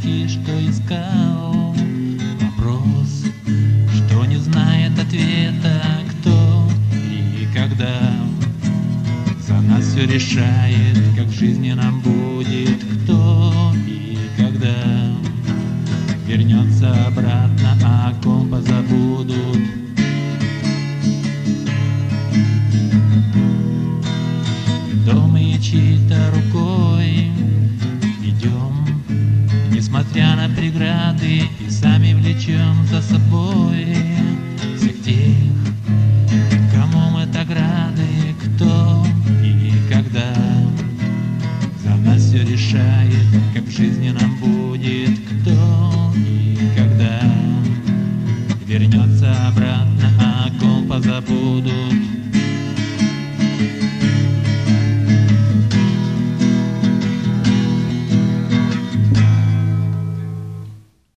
найти, что искал. Вопрос, что не знает ответа, кто и когда. За нас все решает, как в жизни нам будет, кто и когда. Вернется обратно, а о ком позабудут. Дома и чьей-то рукой идем, несмотря на преграды, и сами влечем за собой всех тех, кому мы так рады, кто и когда. За нас все решает, как в жизни нам будет, кто и когда. Вернется обратно, а о ком позабудут.